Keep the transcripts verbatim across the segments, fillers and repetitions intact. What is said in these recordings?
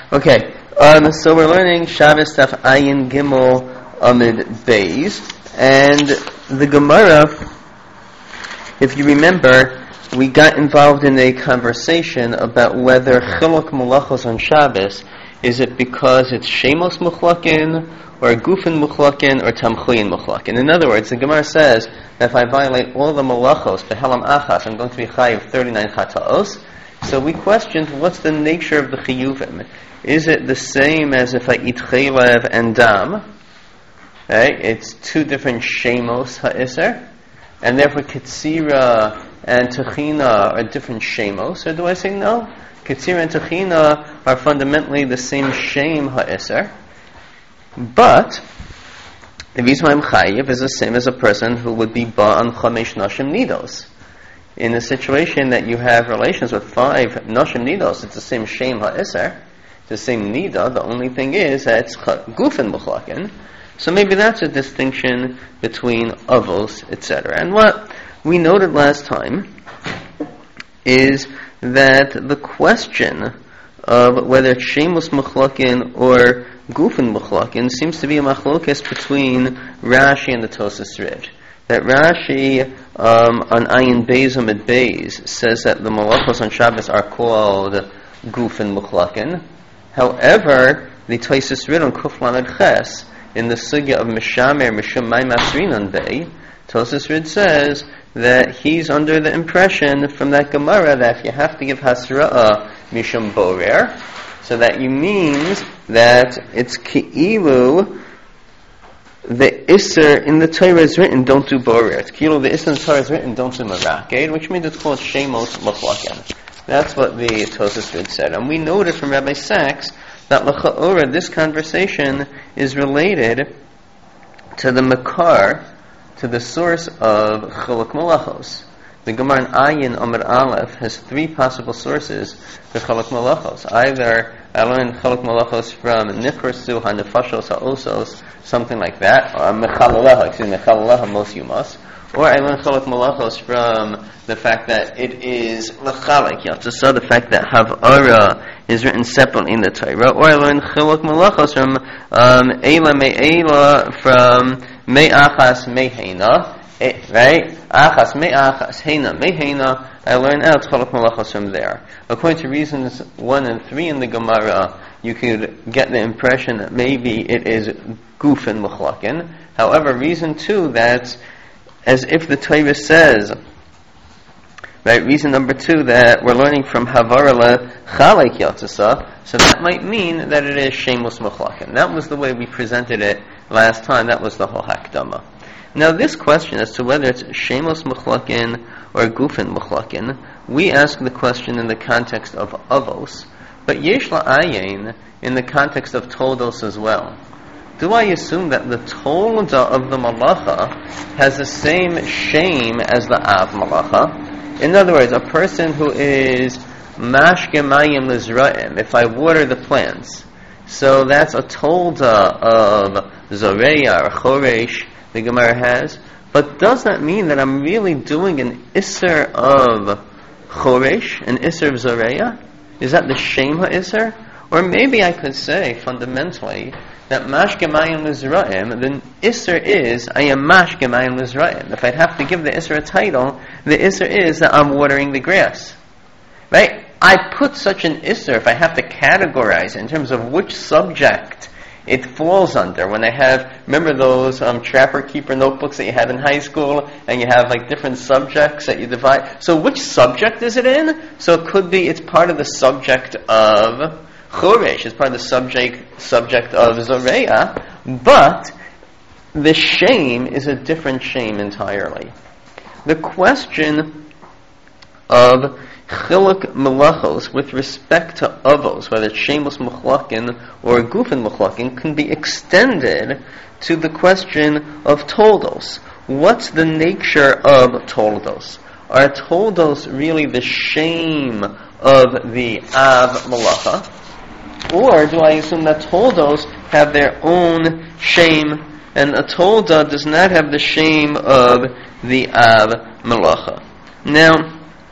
Okay, um, so we're learning Shabbos Taf Ayin Gimel Amid Beis, and the Gemara, if you remember, we got involved in a conversation about whether Chiluk Malachos on Shabbos, is it because it's Shemos Muchlakin, or Gufin Muchlakin, or Tamchuyin Muchlakin. In other words, the Gemara says that if I violate all the Malachos, Behelam Achas, I'm going to be Chayiv thirty-nine Chata'os. So we questioned, what's the nature of the Chiyuvim? Is it the same as if I eat Chaylev and Dam? Right? It's two different Shemos Ha'isr, and therefore Ketzira and Techina are different Shemos, or do I say no? Ketzira and Techina are fundamentally the same Shem Ha'isr, but the reason why I'm Chayiv is the same as a person who would be Ba'an Chamesh Nashim Nidos. In the situation that you have relations with five Nashim Nidos, it's the same Shem Ha'isr, the same Nida, the only thing is that it's Gufin Muchlakin. So maybe that's a distinction between Avos, et cetera. And what we noted last time is that the question of whether it's Shemus Muchlakin or Gufin Muchlakin seems to be a machlokes between Rashi and the Tosas Rid. That Rashi um, on Ayin Beis Amid Beis says that the Malachos on Shabbos are called Gufin Muchlakin. However, the Tosas Rid on Kuf Lamed Ches in the sugya of Mishamer Mishum Mai Masrinan Bey, Tosas Rid says that he's under the impression from that Gemara that if you have to give Hasra'ah Mishum Borer, so that you means that it's Ki'ilu, the Isser in the Torah is written, don't do Borer. It's Ki'ilu, the Isser in the Torah is written, don't do Meraked, which means it's called Shemos Muchlakin. That's what the Tosas Rid said. And we noted from Rabbi Sachs that L'cha'ora, this conversation is related to the Makar, to the source of Chiluk Malachos. The Gemara in Ayin Amud Aleph has three possible sources for Chiluk Malachos. Either I learned Chiluk Malachos from Nichrasu HaNefashos HaOsos, something like that, or Mechalaleha, excuse me, Mechalaleha Mos Yumas, or I learned Chiluk Malachos from the fact that it is L'chalek Yatzasa, the fact that Havara is written separately in the Torah, or I learned Chiluk Malachos from um, Eila Me'ela, from Me'achas Me'heina, right? Achas Me'achas Heina Me'heina, I learned out Chiluk Malachos from there. According to reasons one and three in the Gemara, you could get the impression that maybe it is Gufin Muchlakin. However, reason two, that's as if the Torah says, right, reason number two, that we're learning from Havara Chalek Yatzasa, so that might mean that it is Shemos Muchlakin. That was the way we presented it last time. That was the whole Hakdama. Now this question as to whether it's Shemos Muchlakin or Gufin Muchlakin, we ask the question in the context of Avos, but Yesh La'ayin in the context of Toldos as well. Do I assume that the Tolda of the Malacha has the same shame as the Av Malacha? In other words, a person who is Mashke Mayim Lizra'im, if I water the plants, so that's a Tolda of Zoreya or Choresh, the Gemara has, but does that mean that I'm really doing an Isser of Choresh, an Isser of Zoreya? Is that the Shem HaIsser? Or maybe I could say, fundamentally, that Mashke Mayim Lizra'im, the Isser is, I am Mashke Mayim Lizra'im. If I'd have to give the Isser a title, the Isser is that I'm watering the grass. Right? I put such an Isser, if I have to categorize in terms of which subject it falls under. When I have, remember those um, Trapper Keeper notebooks that you had in high school, and you have like different subjects that you divide. So which subject is it in? So it could be, it's part of the subject of Choresh, it's part of the subject subject of Zoreya, but the shame is a different shame entirely. The question of Chiluk Malachos with respect to Avos, whether it's Shemos Muchlakin or Gufin Muchlakin, can be extended to the question of Toldos. What's the nature of Toldos? Are Toldos really the shame of the Av Malacha? Or do I assume that Toldos have their own shame, and a Tolda does not have the shame of the Av Malacha? Now,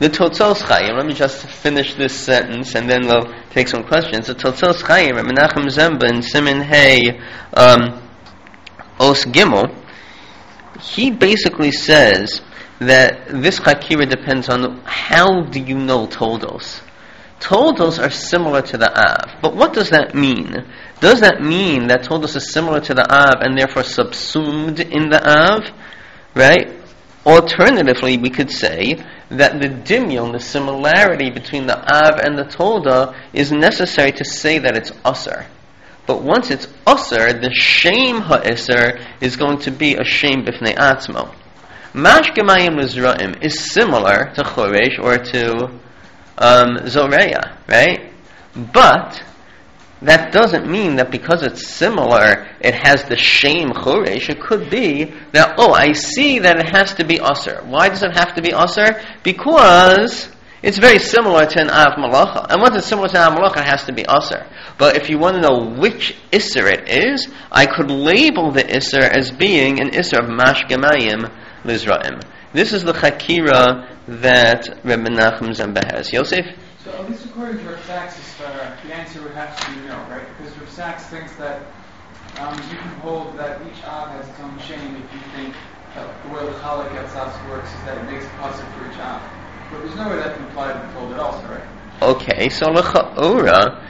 The Totzos Chaim, let me just finish this sentence and then we'll take some questions. The Totzos Chaim, Menachem Zemba in Siman Hey, um, Os Gimel, he basically says that this Chakira depends on how do you know Toldos. Toldos are similar to the Av, but what does that mean? Does that mean that Toldos is similar to the Av and therefore subsumed in the Av? Right? Alternatively, we could say that the dimyon, the similarity between the Av and the Tolda, is necessary to say that it's Usr. But once it's Usr, the shame ha'isr is going to be a shame b'fnei atzmo. Mashgemayim Lizra'im is similar to Choresh or to um, Zoreya, right? But that doesn't mean that because it's similar, it has the shame Choresh. It could be that, oh, I see that it has to be Usr. Why does it have to be Usr? Because it's very similar to an Av Malacha. And once it's similar to an Av Malacha, it has to be Usr. But if you want to know which Isser it is, I could label the Isser as being an Isser of Mashgemayim Lizra'im. This is the Chakira that Rebbe Menachem Zemba has. Yosef? So at least according to Rav Sachs, uh, the answer would have to be no, right? Because Rav Sachs thinks that um, you can hold that each Av has its own shame if you think that the way the Chalak Yatzas works is that it makes a pasuk for each Av. But there's no way that can apply to the told it also, right? Okay, so L'cha'ora,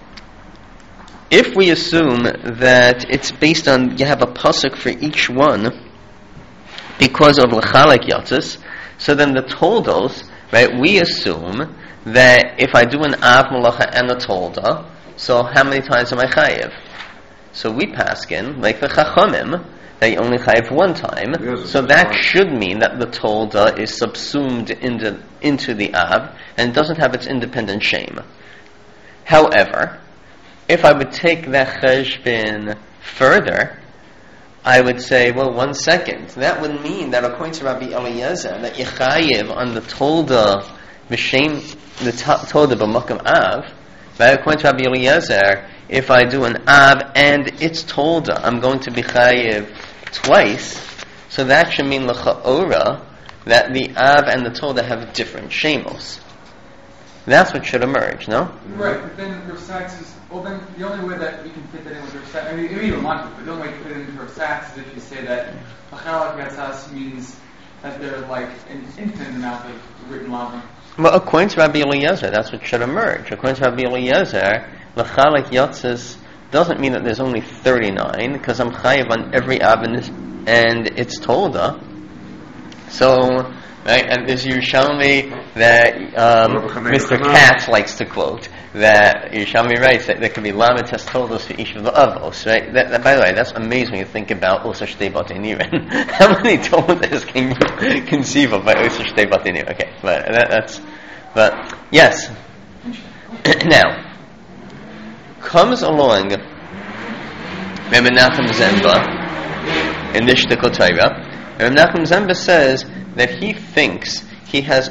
if we assume that it's based on, you have a pasuk for each one, because of L'chalak Yatzas, so then the Toldos, right, we assume that if I do an Av Malacha and a Tolda, so how many times am I chayiv? So we paskin, like the Chachamim, that you only chayiv one time, yes, so that right. should mean that the Tolda is subsumed into, into the Av, and doesn't have its independent shame. However, if I would take that cheshbin further, I would say, well, one second. That would mean that according to Rabbi Eliezer, that Yechayiv on the Tolda, B'Shem, the Tolda B'Makam Av, right? According to Rabbi Eliezer, if I do an Av and its Tolda, I'm going to be Chayiv twice. So that should mean L'cha'ora, that the Av and the Tolda have different shemos. That's what should emerge, no? Right, but then Rav Sachs is, well then the only way that we can fit that in with Rav Sachs, I mean, you even want to, but the only way to fit it into Rav Sachs is if you say that L'chalak Yatzas means that there's like an infinite amount of written lavim. Well, according to Rabbi Eliezer, that's what should emerge. According to Rabbi Eliezer, L'chalak Yatzas doesn't mean that there's only thirty-nine, because I'm chayiv on every av and it's Tolda. So, right, and there's Yerushalmi that um, Mister Katz likes to quote, that Yerushalmi writes that there could be lamed toldos for each of the avos, right? That, that, by the way, that's amazing when you think about Osa Shtei Batei Niren. How many toldos can you conceive of by Osa Shtei Batei Niren? Okay, but that, that's, but yes. Now, comes along Rebbe Menachem Zemba in the Shtikot Torah. Rebbe Menachem Zemba says that he thinks he has,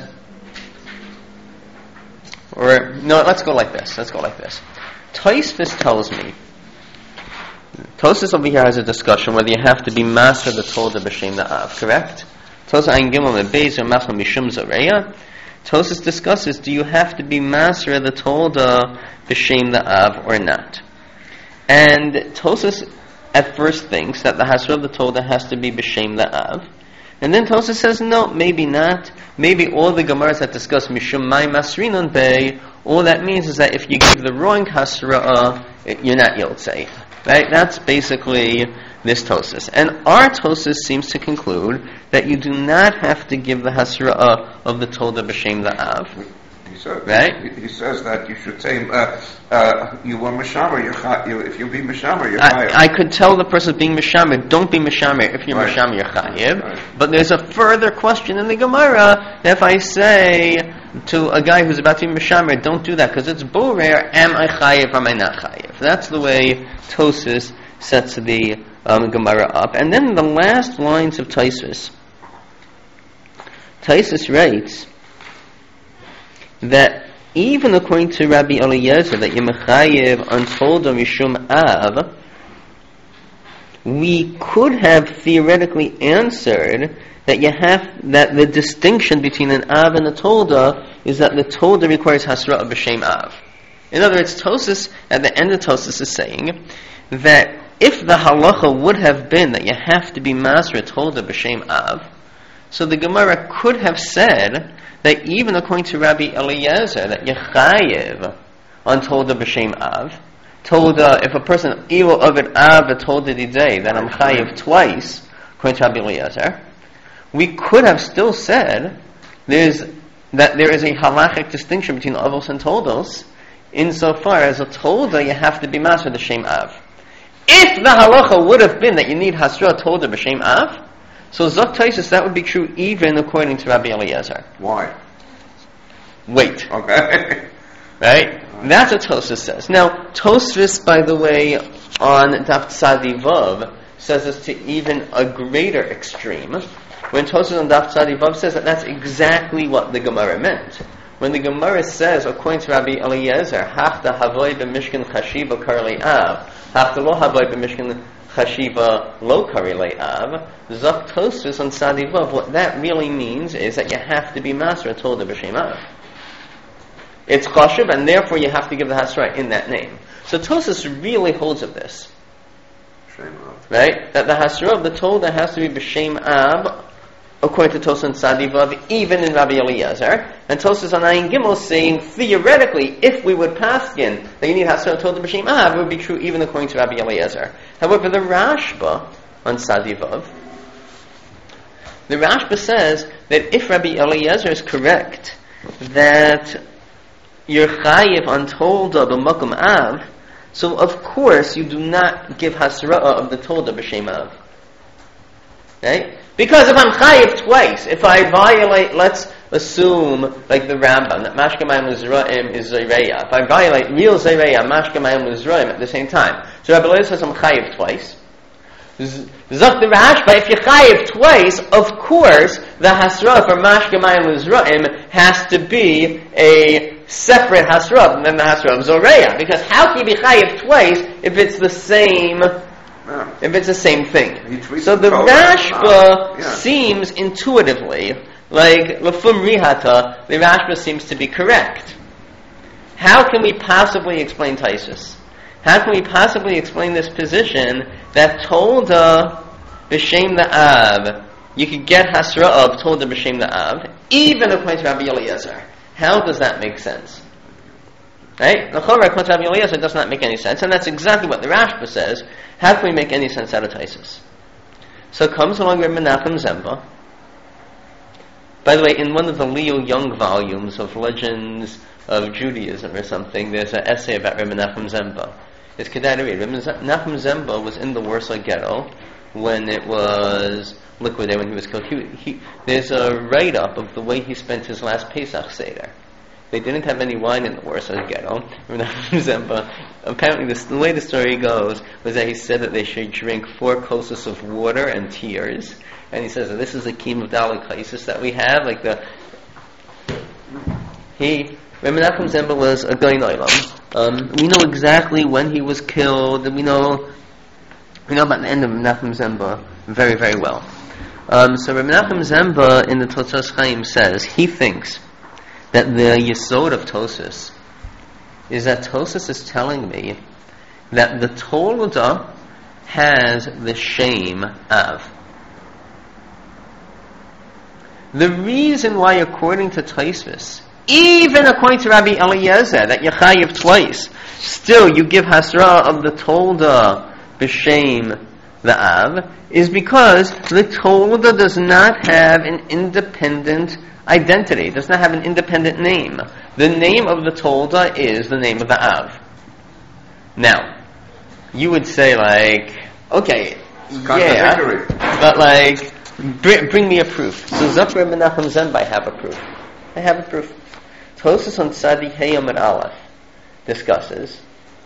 or no, let's go like this. Let's go like this. Tosfos tells me. Tosfos over here has a discussion whether you have to be master the Tolda b'shem the Av. Correct? Tosfos Ein Gimel Mebeis or Machal Mishum Zoreya. Tosfos discusses: do you have to be master of the Tolda b'shem the Av or not? And Tosfos at first thinks that the Hasra of the Tolda has to be b'shem the Av. And then Tosfos says, no, maybe not. Maybe all the Gemaras that discuss Mishum Mai Masrinon Bey, all that means is that if you give the wrong Hasra'ah, you're not Yotzei. Right? That's basically this Tosfos. And our Tosfos seems to conclude that you do not have to give the Hasra'ah of the Tolda B'Shem the Av. He says, right? He, he says that you should say, uh, uh, you were Mishamer, you're you, if you be Mishamer, you're I, I could tell the person being Mishamer, don't be Mishamer. If you're right. Mishamer, you're Chayiv. Right. But there's a further question in the Gemara that if I say to a guy who's about to be Mishamer, don't do that because it's Borer, am I Chayiv, am I not Chayiv? That's the way Tosfos sets the um, Gemara up. And then the last lines of Tosfos, Tosfos writes that even according to Rabbi Eliezer, that Yemechayev on Tolda Mishum Av, we could have theoretically answered that you have that the distinction between an Av and a Tolda is that the Tolda requires Hasra of B'Shem Av. In other words, Tosas, at the end of Tosas, is saying that if the halacha would have been that you have to be Masra Tolda B'Shem Av, so the Gemara could have said that even according to Rabbi Eliezer, that you chayiv on Tolda B'Shem Av, Tolda, if a person, Ilu Ovid Av Tolda Didei, then I'm chayiv twice, according to Rabbi Eliezer, we could have still said there's that there is a halachic distinction between Avos and Toldos, insofar as a Tolda you have to be Masra B'Shem Av. If the halacha would have been that you need Hasra Tolda B'Shem Av, so Zok Taisus, that would be true even according to Rabbi Eliezer. Why? Wait. Okay. Right? That's what Tosfos says. Now, Tosfos, by the way, on Daf Tzadi Vav, says this to even a greater extreme. When Tosfos on Daf Tzadi Vav says that that's exactly what the Gemara meant. When the Gemara says, according to Rabbi Eliezer, Hafta Havoy b'Mishkan Chashiva Karli Av, Hafta Lo Havoy b'Mishkan Chashiva Lo Karli Av, Zok Tosfos on Tzadi Vav, what that really means is that you have to be Masra Tolda B'Shem Av. It's chashuv, and therefore you have to give the hasra in that name. So Tosfos really holds of this, right? That the hasra of the Tolda has to be b'shem ab, according to Tosfos and Tzadi Vav, even in Rabbi Eliezer. And Tosfos on Ayin Gimel saying theoretically, if we would paskin that you need hasra Tolda b'shem ab, it would be true even according to Rabbi Eliezer. However, the Rashba on Tzadi Vav, the Rashba says that if Rabbi Eliezer is correct, that you're chayiv on Tolda b'makom av, so of course you do not give hasra'ah of the Tolda b'shem av. Right? Because if I'm chayiv twice, if I violate, let's assume, like the Rambam, that mashkamayim l'zra'im is zayreya. If I violate real zayreya, mashkamayim l'zra'im at the same time. So Rabbi Eliezer says I'm chayiv twice. Zok the Rashba, if you chayiv twice, of course, the hasra for mashkamayim l'zra'im has to be a separate hasra than the hasra of zoreya. Because how can you be chayiv twice if it's the same, yeah. if it's the same thing? So the Rashba yeah. seems intuitively, like Lefum Rihata, the Rashba seems to be correct. How can we possibly explain Taisus? How can we possibly explain this position that Tolda b'shem the Av, you could get hasra of Tolda b'shem the Av, even according to Rabbi Eliezer? How does that make sense? Right? According to Rabbi Eliezer, it does not make any sense, and that's exactly what the Rashba says. How can we make any sense out of Taisus? So comes along Reb Menachem Zemba. By the way, in one of the Leo Young volumes of Legends of Judaism or something, there's an essay about Reb Menachem Zemba. It's kedai to read. Reb Menachem Zemba was in the Warsaw Ghetto when it was liquidated, when he was killed. He, he, there's a write-up of the way he spent his last Pesach Seder. They didn't have any wine in the Warsaw Ghetto. Reb Menachem Zemba, apparently this, the way the story goes was that he said that they should drink four kossos of water and tears. And he says that this is the kiem of dalekaisis that we have, like the... He... Reb Menachem Zemba was a Goyin Olam. Um, we know exactly when he was killed, and we know we know about the end of Menachem Zemba very, very well. Um, so Reb Menachem Zemba in the Totzos Chaim says he thinks that the yesod of Tosfos is that Tosfos is telling me that the Tolda has the shame of. The reason why, according to Tosfos, even according to Rabbi Eliezer, that you chayiv twice, still you give hasra of the Tolda b'shem the Av, is because the Tolda does not have an independent identity, does not have an independent name. The name of the Tolda is the name of the Av. Now, you would say like, okay, yeah, but like, bring, bring me a proof. So Zok Reb Menachem Zemba, I have a proof. I have a proof. Tosfos on Tzadi Heyom and Aleph discusses.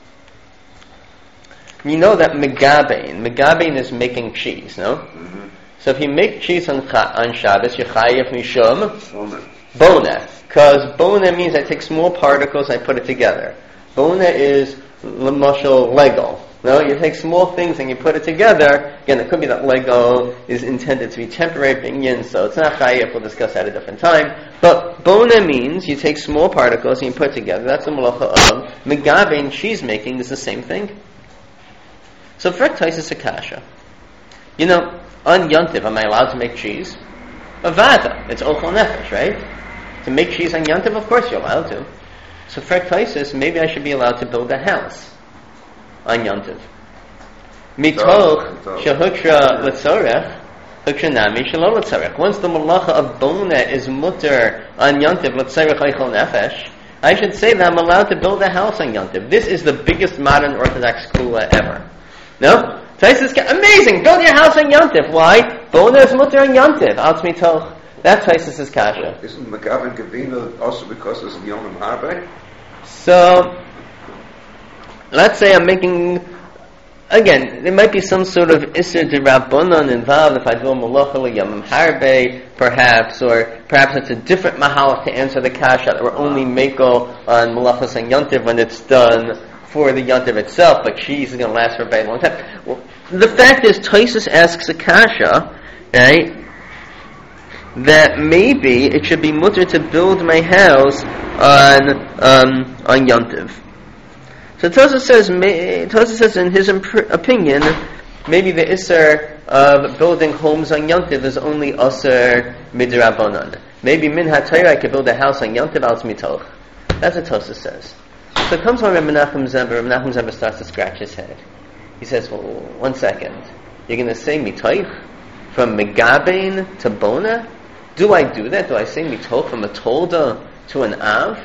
You know that megabein, megabein is making cheese, no? Mm-hmm. So if you make cheese on, on Shabbos, you chayiv mishum bona, because bona means I take small particles and I put it together. Bona is l'mashal Lego. No, you take small things and you put it together. Again, it could be that Lego is intended to be temporary binyan, so it's not chayef. We'll discuss that at a different time. But bona means you take small particles and you put it together. That's the malacha of megabein. Cheese making is the same thing. So frektais is a kasha. You know, on Yontiv, am I allowed to make cheese? Avada, it's ochel nefesh, right? To make cheese on Yontiv, of course you're allowed to. So frektais, maybe I should be allowed to build a house on Yontiv. Mitoch shehukra letzorech, hukra nami shelo letzorech. Once the malacha of bona is mutter on Yontiv letzorech ochel nefesh, I should say that I'm allowed to build a house on Yontiv. This is the biggest modern Orthodox kula ever. No? Taisus, amazing! Build your house on Yontif. Why? Bona is mutter on Yontif. Alt mitoch. That's Taisus' kasha. Isn't Megaben Gavina also because it's Yom Harbe? So, let's say I'm making, again, there might be some sort of Isser de Rabbanon involved if I do a Malacha Yom Harbe, perhaps, or perhaps it's a different Mahalach to answer the kasha that we're only Mako on Malachas and Yontif when it's done for the Yontiv itself, but cheese is going to last for a very long time. Well, the fact is, Taisus asks a kasha, right, that maybe it should be mutter to build my house on um, on Yontiv. So Taisus says, Taisus says in his imp- opinion, maybe the Isser of building homes on Yontiv is only Asser midrabanan. Maybe min ha-Torah I could build a house on Yontiv al mitoch. That's what Taisus says. So it comes when Rabbi Menachem Zember, Rabbi Menachem Zember starts to scratch his head. He says, well, one second. You're going to say mitoich from megabein to bona? Do I do that? Do I say mitoch from a tolda to an av?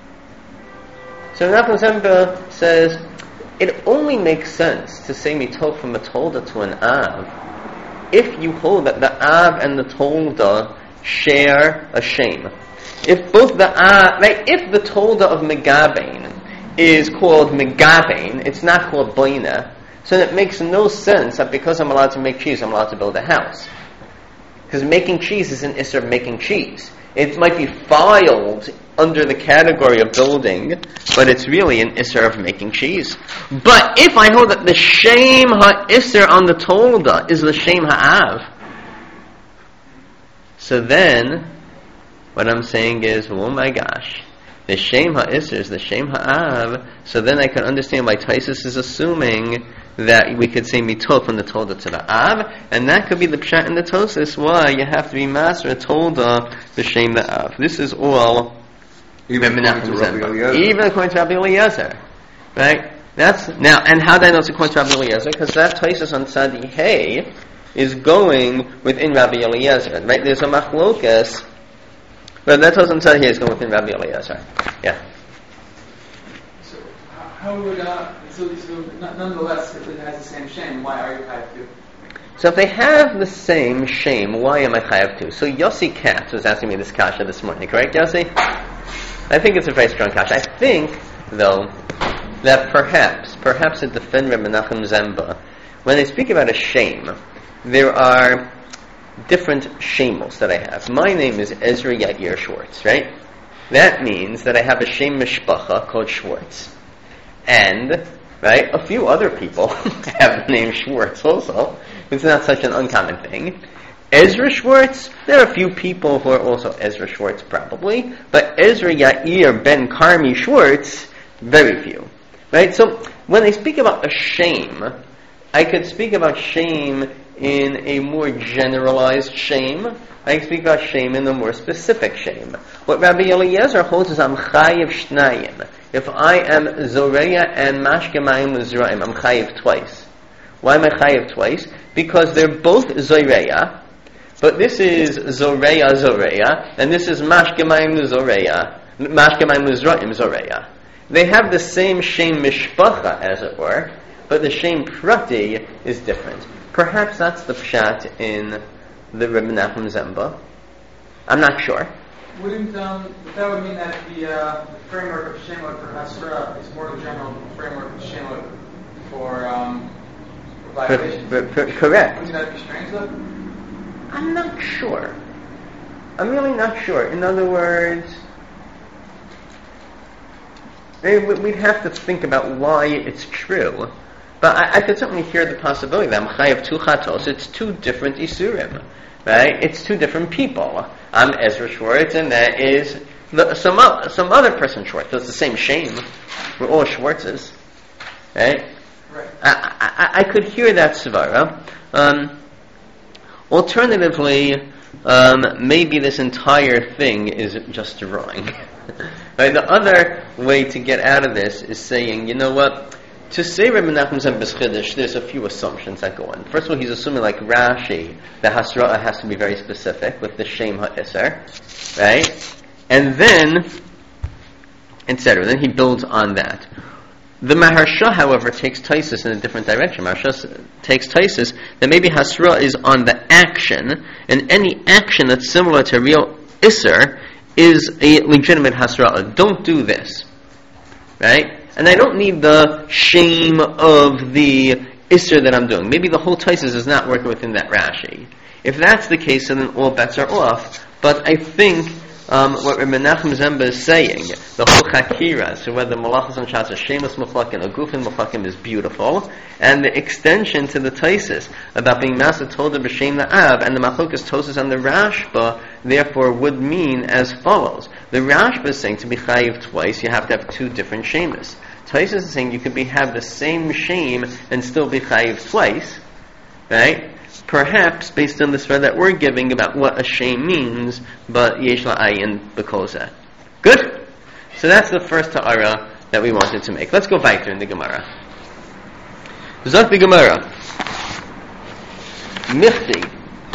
So Rabbi Menachem Zember says, it only makes sense to say mitoch from a tolda to an av if you hold that the av and the tolda share a shame. If both the av, right, if the tolda of megabein is called megabein, it's not called boina, so it makes no sense that because I'm allowed to make cheese, I'm allowed to build a house. Because making cheese is an isser of making cheese. It might be filed under the category of building, but it's really an isser of making cheese. But if I hold that the shame ha-isser on the tolda is the shame ha-av, so then what I'm saying is, oh my gosh, the Shem HaIsr is the Shem HaAv, so then I can understand why Taisus is assuming that we could say mitoch from the Tolda to the Av, and that could be the pshat in the Tosis, why you have to be master Tolda, the Shem the Av. This is all even according to Rabbi Eliezer. Even according to Rabbi Eliezer. Right? That's, now, and how do I know it's according to Rabbi Eliezer? Because that Taisus on Sadi Hey is going within Rabbi Eliezer. Right? There's a machlokas. But that doesn't tell you it's going within Rabbi Eliezer. Yeah. So how would uh, so, so nonetheless, if it has the same shame, why are you chayav to? So if they have the same shame, why am I chayav to? So Yossi Katz was asking me this kasha this morning, correct, Yossi? I think it's a very strong kasha. I think, though, that perhaps, perhaps to defend Rabbi Menachem Zemba, when they speak about a shame, there are different shemos that I have. My name is Ezra Yair Schwartz, right? That means that I have a shem mishpacha called Schwartz. And, right, a few other people have the name Schwartz also. It's not such an uncommon thing. Ezra Schwartz, there are a few people who are also Ezra Schwartz probably, but Ezra Yair ben Karmi Schwartz, very few. Right? So, when they speak about a shame, I could speak about shame in a more generalized shame. I can speak about shame in a more specific shame. What Rabbi Eliezer holds is I'm chayiv shnayim. If I am zoreya and mashkemayim l'zraim, I'm chayiv twice. Why am I chayiv twice? Because they're both zoreya, but this is zoreya zoreya, and this is mashkemayim l'zoreya, mashkemayim l'zraim zoreya. They have the same shem mishpacha, as it were, but the shem prati is different. Perhaps that's the pshat in the Rebbe Menachem Zemba. I'm not sure. Wouldn't um, that would mean that the, uh, the framework of Shemot for Hasra is more the general framework of Shemot for, um, for violations? For, for, for, correct. Wouldn't that be strange, though? I'm not sure. I'm really not sure. In other words, we'd have to think about why it's true But I, I could certainly hear the possibility that I'm chayiv two chatos. It's two different isurim, right? It's two different people. I'm Ezra Schwartz, and that is the, some o- some other person Schwartz. So it's the same shame. We're all Schwartzes, right? Right. I, I, I could hear that svara. Um, alternatively, um, maybe this entire thing is just a drawing. Right? The other way to get out of this is saying, you know what? To say Reb Menachem Zembes Chiddush, there's a few assumptions that go in. First of all, he's assuming, like Rashi, the Hasra'ah has to be very specific with the Shem HaIsser, right? And then, et cetera. Then he builds on that. The Maharsha, however, takes Taisus in a different direction. Maharsha takes Taisus that maybe Hasra is on the action, and any action that's similar to real Isser is a legitimate Hasra. Don't do this. Right? And I don't need the shame of the Isser that I'm doing. Maybe the whole Taisus is not working within that Rashi. If that's the case, then all bets are off. But I think Um, what Reb Menachem Zembes is saying, the whole Chakira, so whether Malachas and Shas, Shemus Muflakim, or Gufin Muflakim is beautiful, and the extension to the Taisis about being Masa Toda B'Shem Na'ab, and the Machlokas Tosis and the Rashba, therefore would mean as follows. The Rashba is saying to be Chayiv twice, you have to have two different Shemus. Taisis is saying you could be have the same Shem and still be Chayiv twice, right? Perhaps based on the spread that we're giving about what a shame means, but yesh la'ayin b'koza. Good? So that's the first ta'ara that we wanted to make. Let's go weiter in the Gemara. Zok the Gemara. Michti.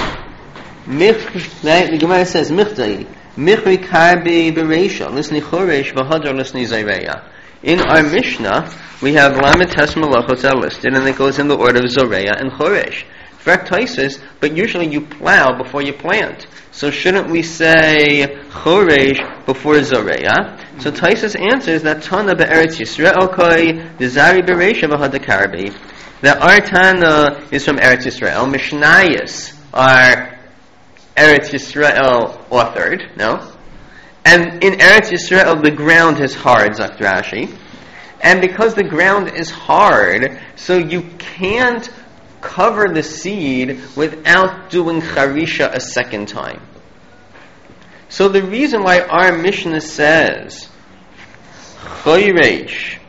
Mich, right? The Gemara says, Michti. Michri karbi bereisha. Listen choresh v'hadar listen zayreya. In our Mishnah, we have Lamed Tes Malachos are listed, and it goes in the order of Zoreya and Choresh. Taisis, but usually you plow before you plant. So shouldn't we say Choresh before Zoreya? So Taisis answers that Tana be'eretz Yisrael koi dezari bereisha v'hadakarbi. That our Tana is from Eretz Yisrael. Mishnayos are Eretz Yisrael authored, no? And in Eretz Yisrael the ground is hard, Zakt Rashi. And because the ground is hard, so you can't cover the seed without doing charisha a second time. So the reason why our Mishnah says choresh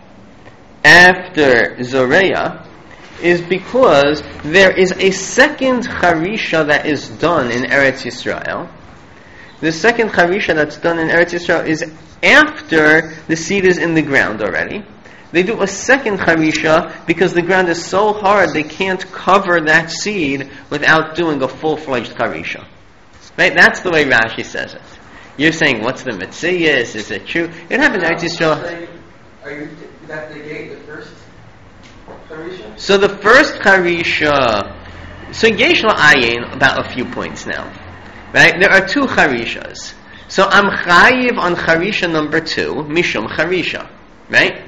after Zoreya is because there is a second charisha that is done in Eretz Yisrael. The second charisha that's done in Eretz Yisrael is after the seed is in the ground already. They do a second charisha because the ground is so hard they can't cover that seed without doing a full-fledged charisha. Right? That's the way Rashi says it. You're saying, what's the mitzvah? Is it true? It happened in Eretz Yisrael. Are you that negate the first charisha? So the first charisha, so yesh la'ayin about a few points now. Right? There are two charishas. So I'm chayiv on charisha number two, mishum charisha. Right?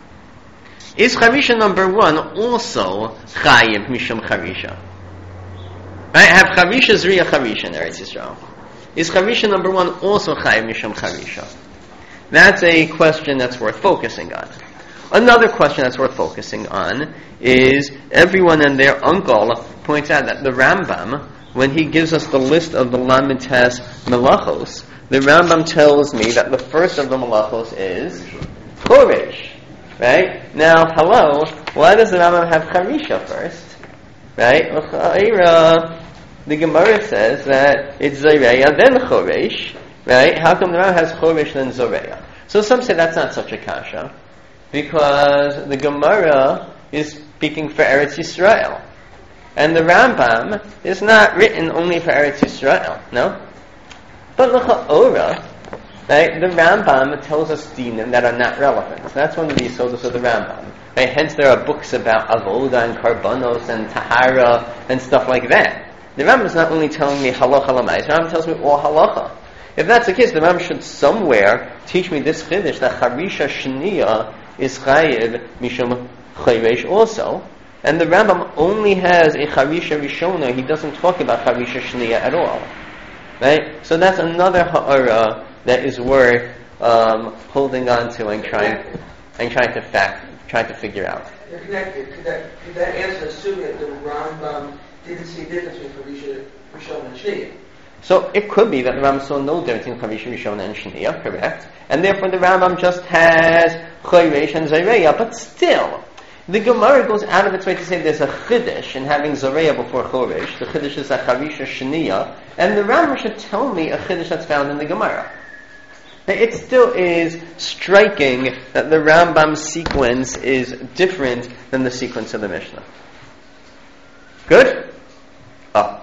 Is charisha number one also chayiv mishum charisha? Right? I have charisha zriya charisha in Eretz Yisrael. Is charisha number one also chayiv mishum charisha? That's a question that's worth focusing on. Another question that's worth focusing on is everyone and their uncle points out that the Rambam, when he gives us the list of the Lamed Tes Melachos, the Rambam tells me that the first of the Melachos is Choresh. Right? Now, hello, why does the Rambam have Charisha first? Right? The Gemara says that it's Zoreya, then Choresh. Right? How come the Rambam has Choresh, then Zoreya? So some say that's not such a kasha, because the Gemara is speaking for Eretz Yisrael. And the Rambam is not written only for Eretz Yisrael, no? But l'cha'ora, right, the Rambam tells us dinim that are not relevant. So that's one of the yesodus of the Rambam. Right? Hence there are books about avoda and karbanos and tahara and stuff like that. The Rambam is not only telling me halacha l'mais, the Rambam tells me all halacha. If that's the case, the Rambam should somewhere teach me this chiddush that charisha shniya is chayiv mishum chayresh also. And the Rambam only has a charisha rishona. He doesn't talk about charisha shniya at all. Right? So that's another ha'ara that is worth um, holding on to and trying and trying to fact, trying to figure out. Could that, could that, could that answer assume that the Rambam didn't see a difference between Charisha, Rishon, and Shneiyah? So it could be that the Rambam saw no difference in Charisha, Rishon, and Shneiyah, correct? And therefore the Rambam just has Choresh and Zareya, but still, the Gemara goes out of its way to say there's a Chiddush in having Zareya before Choresh. The Chiddush is a Charisha, Shneiyah, and the Rambam should tell me a Chiddush that's found in the Gemara. Now, it still is striking that the Rambam sequence is different than the sequence of the Mishnah. Good? Oh.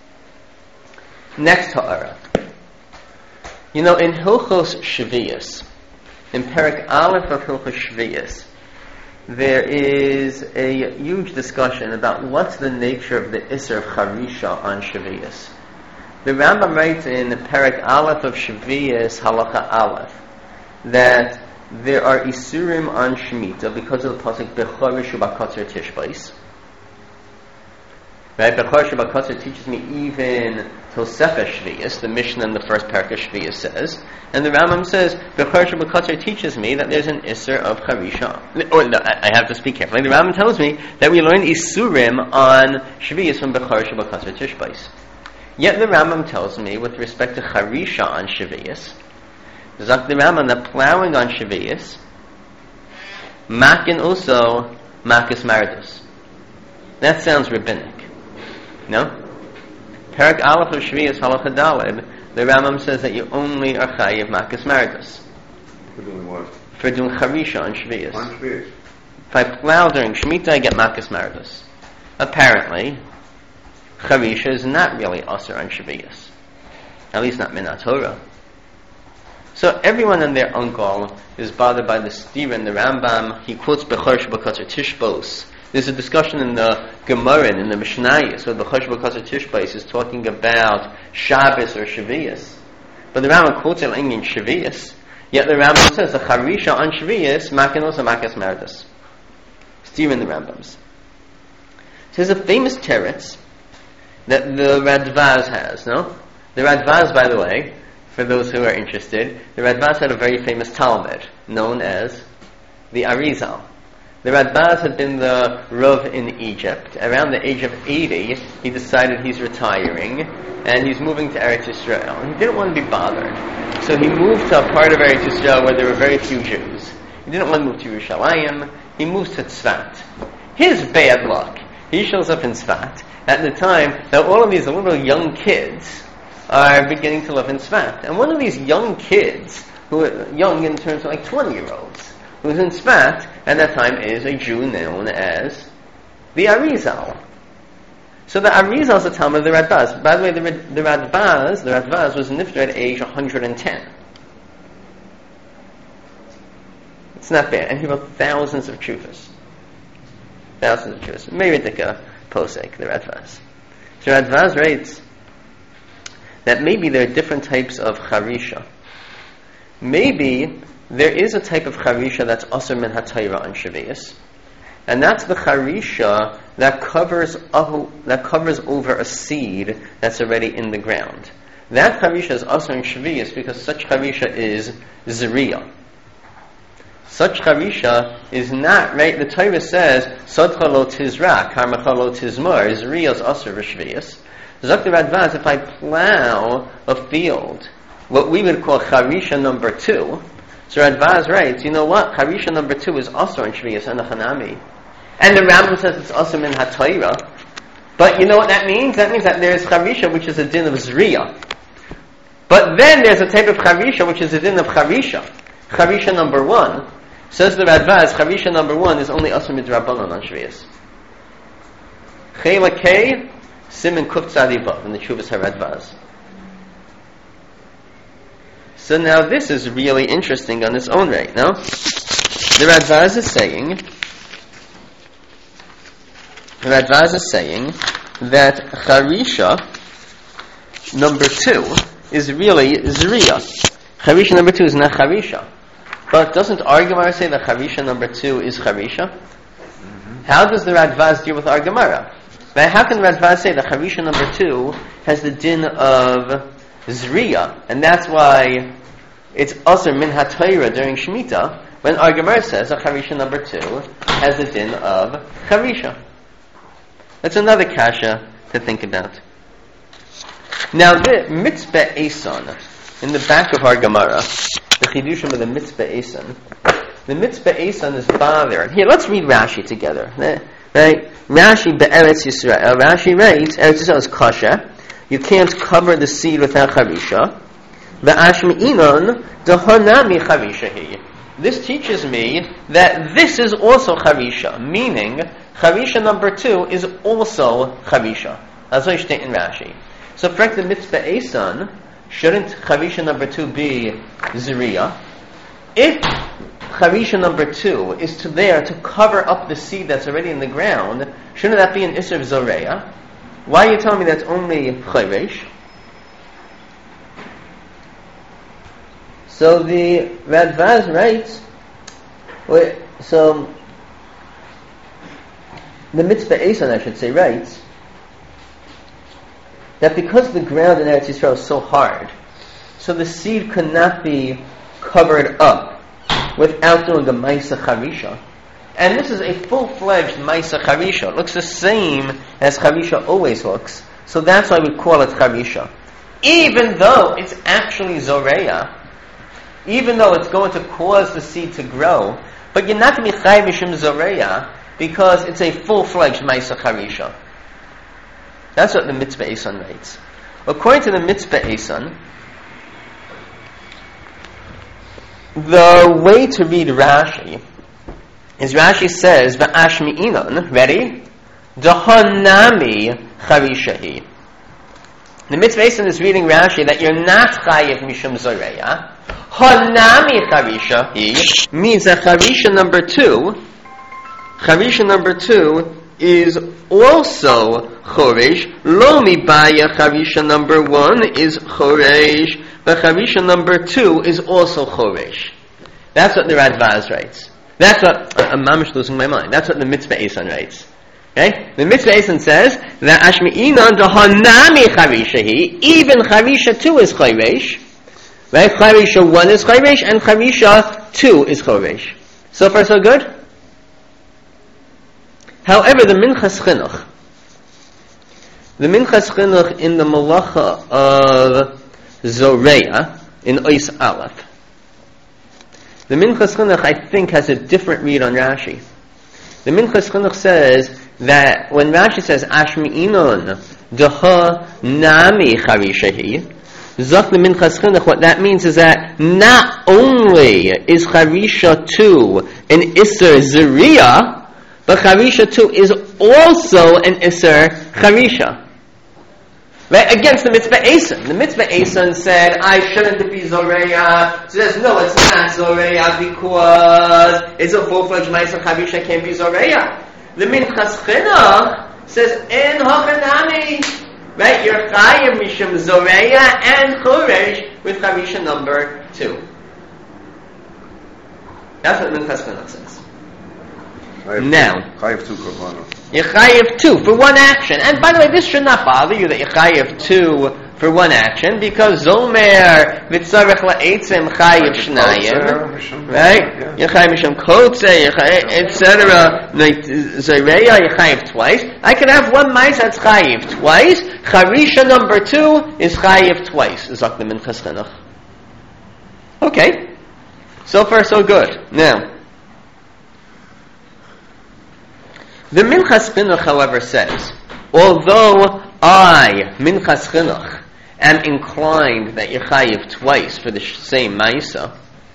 Next ha'ara. You know, in Hilchos Shvius, in Perek Aleph of Hilchos Shvius, there is a huge discussion about what's the nature of the Isser of Charisha on Shvius. The Rambam writes in Perek Aleph of Shvius, Halacha Aleph, that there are Isurim on Shemitah because of the pasuk Bechorish u'Bakotzer Tishbais. Right? Bechorish u'Bakotzer teaches me even Tosefah Shvius, the Mishnah in the first parak of Shvius says, and the Rambam says Bechorish u'Bakotzer teaches me that there's an Isser of Charisha. Or no, I have to speak carefully. The Rambam tells me that we learn Isurim on Shvius from Bechorish u'Bakotzer Tishbais. Yet the Rambam tells me, with respect to Charisha on Shavuos, Zak the Rambam, that plowing on Shavuos, makin also makas mardus. That sounds rabbinic, no? Perek Aleph of Shavuos Halacha Daled, the Rambam says that you only are chayiv makas mardus. For doing what? For doing Charisha on Shavuos. On Shavuos. If I plow during Shemitah, I get makas mardus. Apparently, Charisha is not really Asur on Shavuos. At least not Minat Torah. So everyone and their uncle is bothered by the stira in the Rambam. He quotes Bechorish u'Bakotzer Tishbos. There's a discussion in the Gemara, in the Mishnayos, where Bechorish u'Bakotzer Tishbos is talking about Shabbos or Shavuos. But the Rambam quotes it in Shavuos. Yet the Rambam says the Charisha on Shavuos, makinos or makas mardus. Stira in the Rambams. So there's a famous teretz that the Radvaz has, no? The Radvaz, by the way, for those who are interested, the Radvaz had a very famous Talmud, known as the Arizal. The Radvaz had been the Rav in Egypt. Around the age of eighty, he decided he's retiring, and he's moving to Eretz Yisrael. He didn't want to be bothered. So he moved to a part of Eretz Yisrael where there were very few Jews. He didn't want to move to Yerushalayim. He moves to Tzfat. His bad luck. He shows up in Tzfat at the time that all of these little young kids are beginning to live in Tzfat. And one of these young kids, who are young in terms of like twenty-year-olds, who's in Tzfat at that time is a Jew known as the Arizal. So the Arizal is the Talmud of the Radbaz. By the way, the, the Radbaz, the Radbaz was nifter at age one hundred ten. It's not bad. And he wrote thousands of tshuvas. Thousands of tshuvas. Meridika Posek, the Radvaz. So Radvaz writes that maybe there are different types of Charisha. Maybe there is a type of Charisha that's Asur min HaTorah on Shavuos, and that's the Charisha that covers uh, that covers over a seed that's already in the ground. That Charisha is Asur on Shavuos because such Charisha is Zeriya. Such Charisha is not, right? The Torah says, Sodcha lo tizra, Karmacha lo tizmor, Zeriya is Asur v'Shvius. Zok the Radvaz, if I plow a field, what we would call Charisha number two, so Radvaz writes, you know what? Charisha number two is Asur on Shvius and the Hanami. And the Rambam says it's Asur min HaTorah. But you know what that means? That means that there's Charisha, which is a din of Zriya. But then there's a type of Charisha, which is a din of Charisha. Charisha number one. Says the Radvaz, Charisha number one is only Asur midrabanan on Shvius. Chela K, Siman Kuf Tzadivav, in the Chuvas HaRadvaz. So now this is really interesting on its own right, no? The Radvaz is saying, the Radvaz is saying that Charisha number two is really Zriya. Charisha number two is not Charisha. But doesn't our Gemara say that Charisha number two is Charisha? Mm-hmm. How does the Radvaz deal with our Gemara? How can the Radvaz say that Charisha number two has the din of Zriya, and that's why it's Asur min HaTorah during Shemitah, when our Gemara says a charisha number two has the din of charisha. That's another kasha to think about. Now the mitzvah eson, in the back of our Gemara, the chidushim of the mitzvah eson, the mitzvah eson is bothered. Here, let's read Rashi together. Right? Rashi be'eretz Yisrael. Rashi writes, Eretz Yisrael is kasha. You can't cover the seed without charisha. Ve'ashmi'inon dehonami charisha hi. This teaches me that this is also charisha, meaning charisha number two is also charisha. As I state in Rashi. So, for the mitzvah eson, shouldn't charisha number two be zriya? If charisha number two is to there to cover up the seed that's already in the ground, shouldn't that be an isser of zoreya? Why are you telling me that's only chayresh? So the Radvaz writes, wait, so the mitzvah eson, I should say, writes that because the ground in Eretz Yisrael is so hard, so the seed could not be covered up without doing a Maisa Charisha. And this is a full-fledged Maisa Charisha. It looks the same as Charisha always looks, so that's why we call it Charisha. Even though it's actually Zoreya, even though it's going to cause the seed to grow, but you're not going to be Chai Mishim Zoreya because it's a full-fledged Maisa Charisha. That's what the mitzvah eson writes. According to the mitzvah eson, the way to read Rashi is Rashi says, V'ashmi'inon, ready? Dehonami charishahi. The mitzvah eson is reading Rashi that you're not chayiv mishum zoreya. Honami charishahi means that charisha number two, charisha number two is also choresh. Lo mibaya charisha number one is choresh, but charisha number two is also choresh. That's what the Radvaz writes. That's what I'm mamish losing my mind. That's what the mitzvah eson writes. Okay? The mitzvah eson says that ashmi'inon dehanami charishahi. Even charisha two is choresh. Right? Charisha one is choresh, and charisha two is choresh. So far, so good. However, the Minchas Chinuch, the Minchas Chinuch in the Malacha of Zoreya, in Ois Aleph, the Minchas Chinuch, I think, has a different read on Rashi. The Minchas Chinuch says that when Rashi says, Ashmi'inon deha nami charishahi, Zok the Minchas Chinuch, what that means is that not only is charisha two an Isser Zeriya, but charisha too is also an Isser charisha. Right? Against the mitzvah eson. The mitzvah eson said, I shouldn't be zoreya. It says, no, it's not zoreya because it's a full-fledged Maisa charisha, can't be zoreya. The Minchas Chinuch says, en hochanami. Right? You're chayim mishum zoreya and choresh with charisha number two. That's what Minchas Chinuch says. Now, Chayiv two korbanos. You chayiv two for one action, and by the way, this should not bother you that you chayiv two for one action because zomer vitzarech la'etzem chayiv shnayim, right? You chayiv mishum kotze, et cetera. Zoreya you chayiv twice. I could have one mice that's chayiv twice. Charisha number two is chayiv twice. Zok the Minchas Chinuch. Okay, so far so good. Now. The Minchas Chinuch, however, says, although I, Minchas Chinuch, am inclined that you chayiv twice for the same Maisa,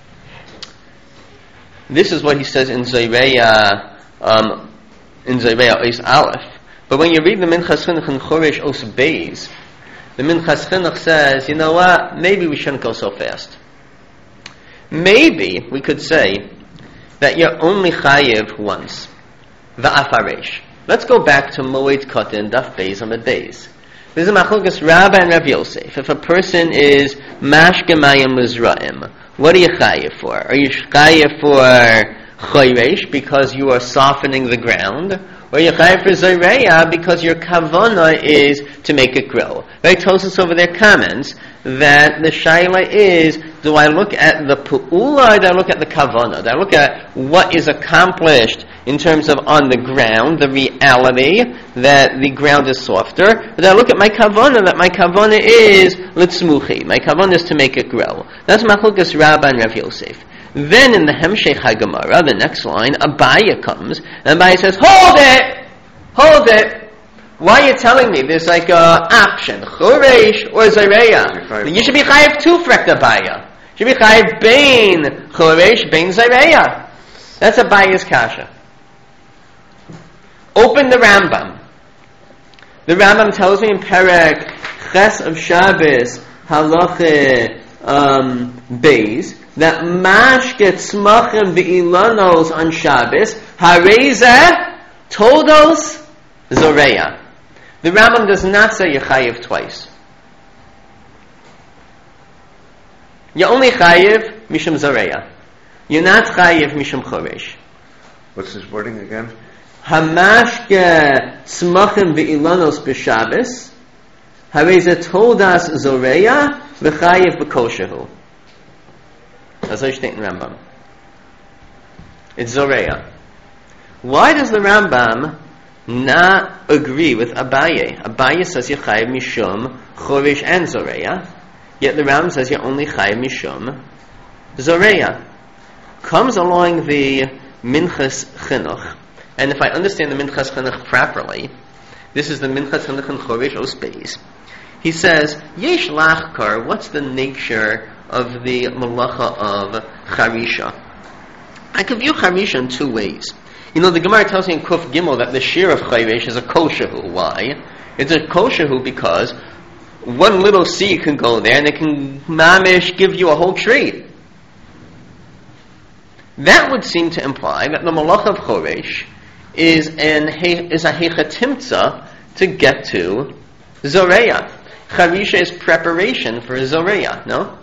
this is what he says in Zoreya, um, in Zoreya Ois Aleph. But when you read the Minchas Chinuch in Choresh Os Beis, the Minchas Chinuch says, you know what, maybe we shouldn't go so fast. Maybe we could say that you're only chayiv once. Va'afaresh. Let's go back to Moed Katan, Daf Beis Amud Beis. There's a machlokas Rabbi and Rav Yosef. If a person is mashke mayim mizraim, what are you chayiv for? Are you chayiv for choresh because you are softening the ground, or are you chayiv for zoreya because your kavana is to make it grow? Right? Tosfos over there comments that the shaila is Do I look at the pu'ula or do I look at the kavanah? Do I look at what is accomplished in terms of on the ground, the reality that the ground is softer? Or do I look at my kavanah, that my kavanah is litzmuchi? My kavanah is to make it grow. That's Machlokes Rabbah and Rav Yosef. Then in the Hemshech HaGemara, the next line, Abaya comes, and Abaya says, hold it! Hold it! Why are you telling me there's like a option, Choresh or Zareya? You should be chayiv two frekt Abaya. You should be chayiv bein Choresh, bein Zareya. That's Abaya's kasha. Open the Rambam. The Rambam tells me in Perek Ches of Shabbos, Halacha um, Beis, that mashke tzmachim be'ilanos on Shabbos, hareza todos zoreya. The Rambam does not say you're chayiv twice. You're only chayiv mishum zoreya. You're not chayiv mishum choresh. What's this wording again? Hamashke tzmachim be'ilanos b'Shabbos, hareza todas zoreya v'chayiv b'koshehu. That's how you state in Rambam. It's Zoreya. Why does the Rambam not agree with Abaye? Abaye says you're chayiv mishum choresh and Zoreya, yet the Rambam says you're only chayiv mishum Zoreya. Comes along the Minchas Chinuch, and if I understand the Minchas Chinuch properly, this is the Minchas Chinuch in Choresh Os Beis. He says, Yesh lachkar, what's the nature of the malacha of charisha? I can view charisha in two ways. You know, the Gemara tells me in Kuf Gimel that the shear of charesh is a koshehu. Why? It's a koshehu because one little seed can go there and it can mamish give you a whole tree. That would seem to imply that the malacha of choresh is an is a hechatimtza to get to zoreya. Charisha is preparation for zoreya. No?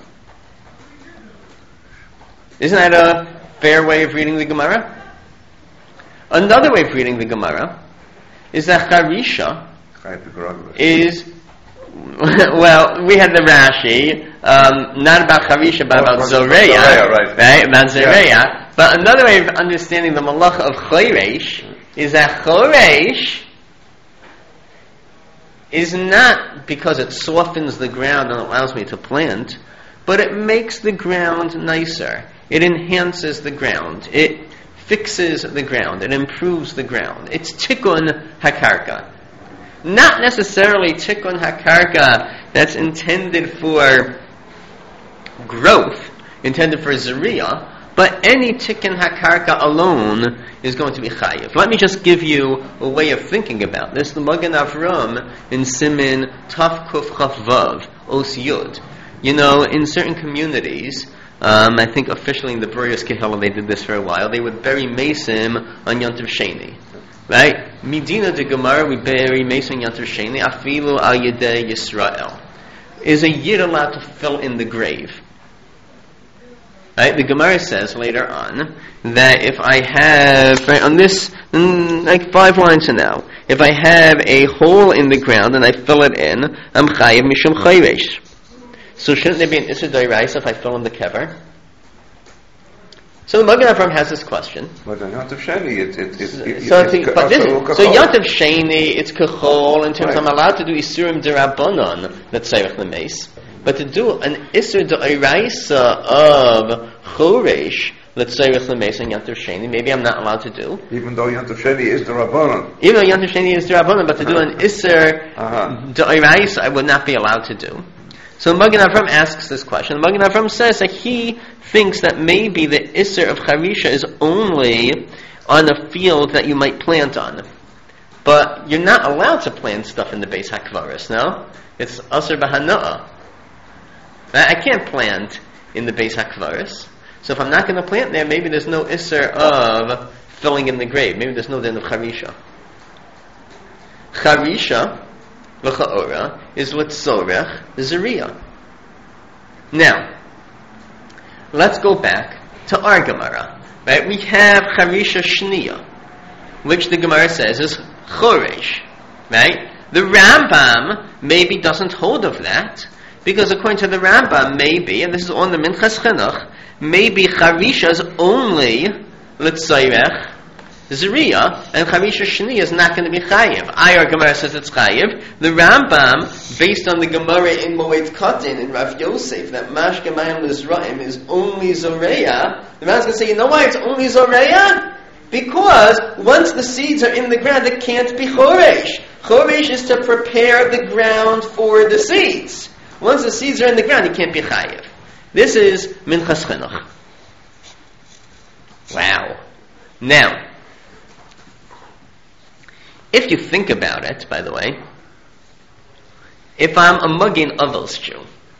Isn't that a fair way of reading the Gemara? Another way of reading the Gemara is that Charisha is, well, we had the Rashi, um, not about Charisha, but about Zoreya, right. right? About Zoreya. Yeah. But another way of understanding the Malacha of Choresh is that Choresh is not because it softens the ground and allows me to plant, but it makes the ground nicer. It enhances the ground. It fixes the ground. It improves the ground. It's tikkun hakarka. Not necessarily tikkun hakarka that's intended for growth, intended for zariya, but any tikkun hakarka alone is going to be chayiv. Let me just give you a way of thinking about this. The Magen Avram in Simin Taf Kuf Chaf Vav Os Yud. You know, in certain communities, Um, I think officially in the Brurias Kehillah they did this for a while. They would bury Mesim on Yontiv Sheni, right? Medina de Gemara, we bury Mesim on Yontiv Sheni. Afilu al Yedei Yisrael. Is a Yid allowed to fill in the grave? Right? The Gemara says later on that if I have right, on this mm, like five lines from now, if I have a hole in the ground and I fill it in, I'm chayiv mishum chayresh. So shouldn't there be an Issur D'Oraisa if I fill in the kever? So the Magen Avram has this question. But on Yontiv Sheni, it's it, it, it, so, it's but this, so Yontiv Sheni, it's kachol in terms right. I'm allowed to do Isurim D'Rabbanon, that's Seirach L'Meis. But to do an Issur D'Oraisa of Choresh, let's say with L'Meis and Yontiv Sheni, maybe I'm not allowed to do. Even though Yontiv Sheni is D'Rabbanon. Even though Yontiv Sheni is D'Rabbanon, but to do an Issur uh-huh. D'Oraisa, I would not be allowed to do. So Magen Avram asks this question. Magen Avram says that he thinks that maybe the Isser of Charisha is only on a field that you might plant on. But you're not allowed to plant stuff in the Beis HaKvaris, no? It's Asr B'Hana'ah. I can't plant in the Beis HaKvaris. So if I'm not going to plant there, maybe there's no Isser of filling in the grave. Maybe there's no din of Charisha. Charisha L'cha'ora is L'tzorech Zariya. Now, let's go back to our Gemara. Right? We have Charisha Shniya, which the Gemara says is Choresh. Right? The Rambam maybe doesn't hold of that. Because according to the Rambam, maybe, and this is on the Minchas Chinuch, maybe Charisha is only L'tzayrech Zriya, and Charisha Shni is not going to be Chayiv. Ayar Gemara says it's Chayiv. The Rambam, based on the Gemara in Moed Katan in Rav Yosef, that Mashke Mayim Lizraim is only Zoreya, the Rambam's going to say, you know why it's only Zoreya? Because once the seeds are in the ground, it can't be Choresh. Choresh is to prepare the ground for the seeds. Once the seeds are in the ground, it can't be Chayiv. This is Minchas Chinuch. Wow. Now, if you think about it, by the way, if I'm a Magen Avos Jew,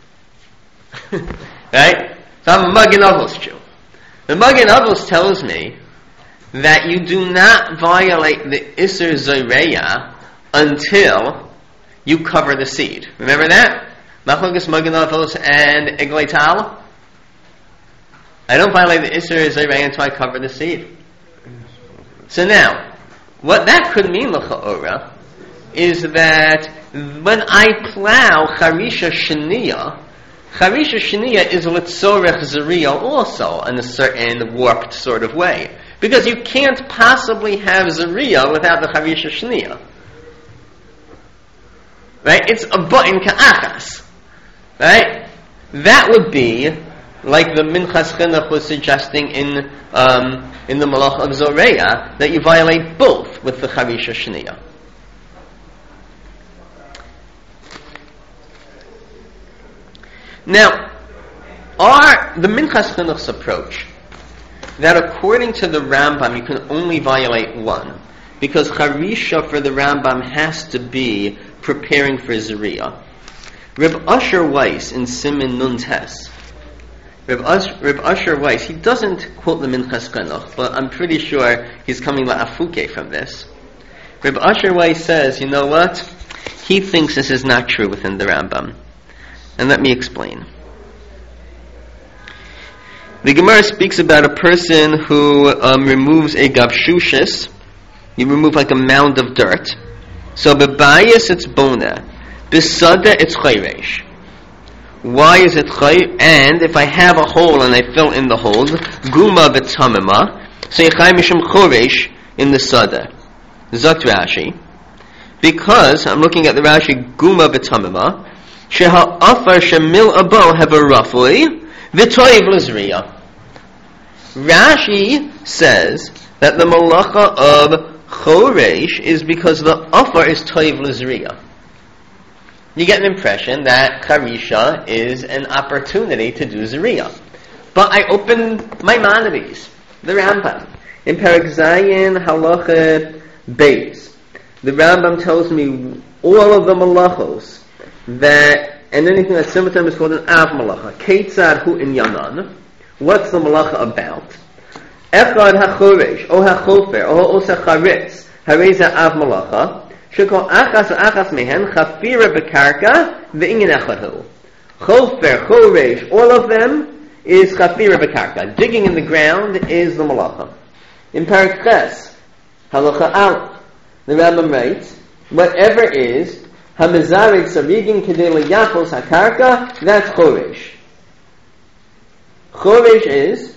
right? If I'm a Magen Avos Jew, the Magen Avos tells me that you do not violate the Isser Zoreya until you cover the seed. Remember that? Machlokes Magen Avos and Eglei Tal? I don't violate the Isser Zoreya until I cover the seed. So now, what that could mean, l'cha'ora, is that when I plow Charisha Shaniya, Charisha Shaniya is L'tzorech Zeriya also in a certain warped sort of way. Because you can't possibly have Zeriya without the Charisha Shaniya. Right? It's a button ka'achas. Right? That would be like the Minchas Chinuch was suggesting in um, in the Malach of Zoreya, that you violate both with the Charisha Shaniya. Now, are the Minchas Chinuch's approach that according to the Rambam you can only violate one, because Charisha for the Rambam has to be preparing for Zeriya. Reb Asher Weiss in Siman Nun Tes, Reb, Us- Reb Asher Weiss, he doesn't quote the Minchas Chinuch, but I'm pretty sure he's coming la'afuke from this. Reb Asher Weiss says, you know what? He thinks this is not true within the Rambam. And let me explain. The Gemara speaks about a person who um, removes a gavshushis. You remove like a mound of dirt. So bebayis it's bona. Besada it's chayresh. Why is it chay? And if I have a hole and I fill in the hole, guma v'tamima, so yechay mishum choresh in the sada. Zot Rashi. Because, I'm looking at the Rashi, guma v'tamima, sheha afar shemil abo have a rafui, v'toiv l'zriya. Rashi says that the malacha of choresh is because the afar is toiv l'zriya. You get an impression that Charisha is an opportunity to do Zeriya. But I open Maimonides, the Rambam, in Perek Zayin Halacha Beis. The Rambam tells me all of the malachos that, and anything that's similar to them is called an av malacha. Keitzad hu in yanan. What's the malacha about? Echad hachoresh, o hachofer, o osa charitz, hareza av malacha. Shekol achas achas mehen chafira bekarka ve'inyan echad hu. Chofer, choresh, all of them is chafira bekarka. Digging in the ground is the malacha. In Perek Ches, halacha aleph, the Rambam writes, whatever is hamizarig sarigin kedei liyachos hakarka, that's choresh. Choresh is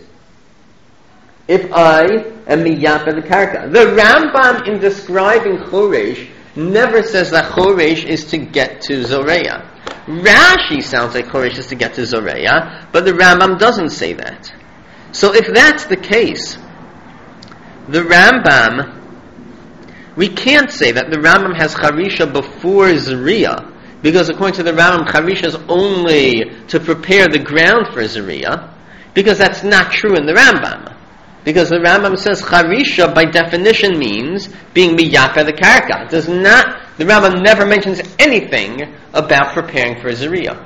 if I am miyapa the karka. The Rambam in describing choresh never says that choresh is to get to Zoreya. Rashi sounds like choresh is to get to Zoreya, but the Rambam doesn't say that. So if that's the case, the Rambam, we can't say that the Rambam has Charisha before Zeriya, because according to the Rambam, Charisha is only to prepare the ground for Zeriya, because that's not true in the Rambam. Because the Rambam says Charisha by definition means being miyapa the karka. It does not, the Rambam never mentions anything about preparing for Zeriya.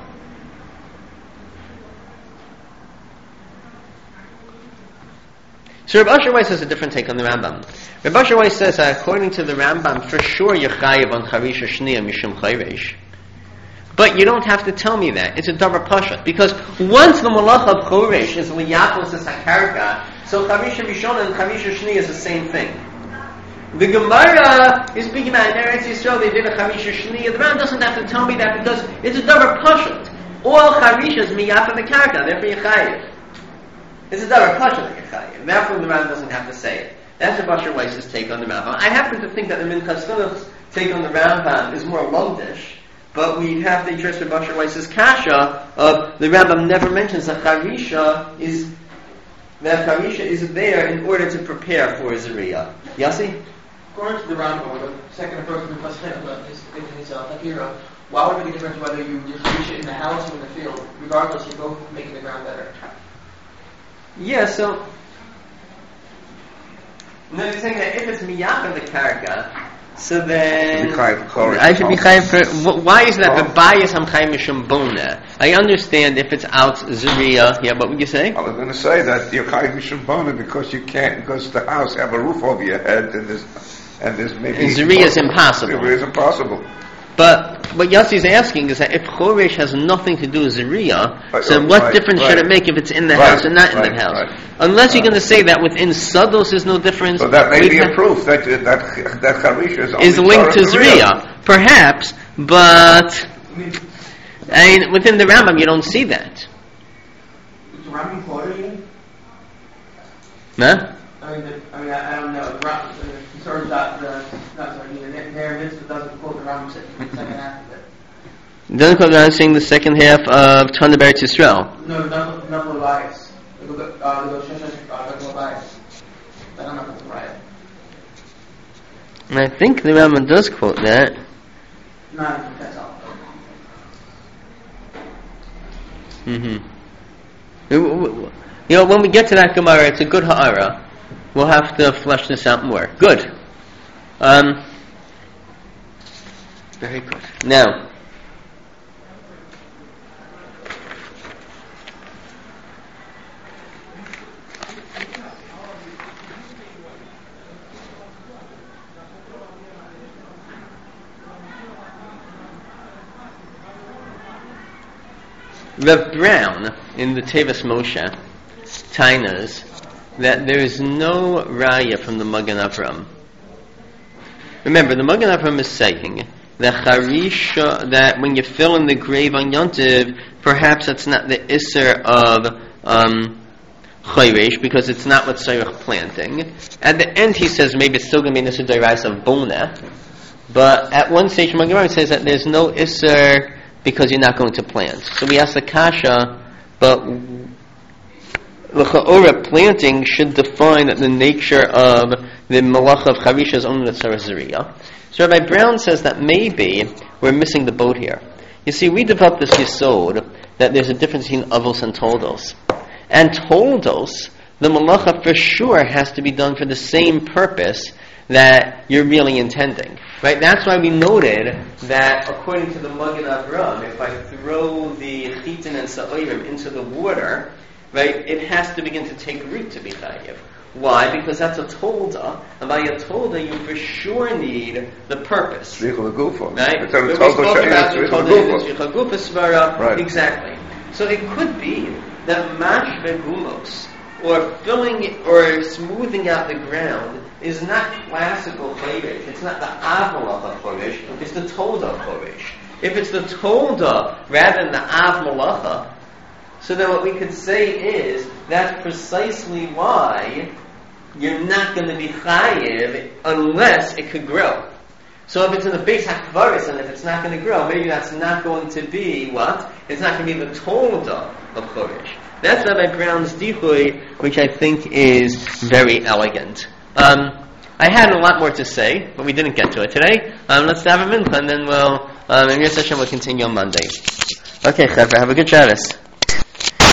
So Reb Asher Weiss has a different take on the Rambam. Reb Asher Weiss says that according to the Rambam, for sure you're chayiv on Charisha Shniya Mishum Chayresh. But you don't have to tell me that. It's a davar pasha. Because once the malacha of Choresh is liyapos es hakarka, so Charisha Rishon and Charisha Shni is the same thing. The Gemara is speaking about in Eretz Yisrael, they did a Charisha Shni. The Rambam doesn't have to tell me that because it's a davar pasha. all charisha is miyapa the karka, therefore yechayev. This is our question that yechayev. Therefore, the Rambam doesn't have to say it. That's the Basher Weiss's take on the Rambam. I happen to think that the Minchas Chinuch's take on the Rambam is more lomdish, but we have to address the Basher Weiss's kasha of the Rambam never mentions that charisha is that charisha is there in order to prepare for Zariya. Yossi? According to the Rambam, or the second approach to the Pascha, his his uh, Takira, why would it make a difference whether you just reach it in the house or in the field? Regardless, you're both making the ground better. Yeah, so no, you're saying that if it's miyach the karka, so then I should be chayiv for. Why is that? The bias I'm chayiv mishum bona. I understand if it's out Zuriya. Yeah, what would you say? I was going to say that you're chayiv mishum bona because you can't, because the house have a roof over your head and there's and there's maybe and Zuriya is impossible. Zuriya is impossible. But what Yossi is asking is that if Choresh has nothing to do with Zuriya, right, so right, what right, difference right. should it make if it's in the right, house or not right, in the house? Right. Unless you're right. going to say that within Sados there's no difference. So that may be have, a proof that that that Charisha is, is linked to Zuriya. Perhaps, but I mean, within the Rambam you don't see that. Is the Rambam quoted? Huh? I mean, the, I mean, I, I don't know. The Rambam, the sort of that the not sorry, the Ner Mitzvah doesn't quote the Rambam second half of it. Doesn't quote around saying the second half of Tana Beretz Yisrael. No, not not Levias. The the Levias. I don't know if it's right. And I think the Rambam does quote that. No, that's all. Mm-hmm. You know, when we get to that Gemara, it's a good ha'ara. We'll have to flesh this out more. Good. Um, very good. Now, Rev Brown in the Tevis Moshe Tainas that there is no raya from the Magen Avram. Remember, the Magen Avram is saying that charisha, that when you fill in the grave on Yontiv, perhaps it's not the isser of um, chayresh because it's not what Sayrach planting. At the end, he says maybe it's still going to be an isser deirais of bona, but at one stage, Magen Avram says that there's no isser because you're not going to plant. So we ask the kasha, but the cha'ora planting should define the nature of the malach of charisha is only the tzara. So Rabbi Brown says that maybe we're missing the boat here. You see, we developed this yesod that there's a difference between avos and toldos. And toldos, the malacha for sure has to be done for the same purpose that you're really intending. Right? That's why we noted that according to the Magen Avram, if I throw the chitin and sa'orim into the water, right, it has to begin to take root to be chayiv. Why? Because that's a tolda, and by a tolda you for sure need the purpose. Right? Right. So we spoke about the tolda, right. Exactly. So it could be that mashve gumos, or filling or smoothing out the ground, is not classical choresh. It's not the av malacha choresh. It's the tolda choresh. If it's the tolda rather than the av malacha, so then what we could say is that's precisely why you're not going to be chayiv unless it could grow. So if it's in the base hakvaris and if it's not going to grow, maybe that's not going to be what? It's not going to be the tolda of choresh. That's Rabbi Brown's dichui, which I think is very elegant. Um, I had a lot more to say, but we didn't get to it today. Um, let's have a mincha, and then we'll, um, in your session, we'll continue on Monday. Okay, Chevra, have a good Shabbos.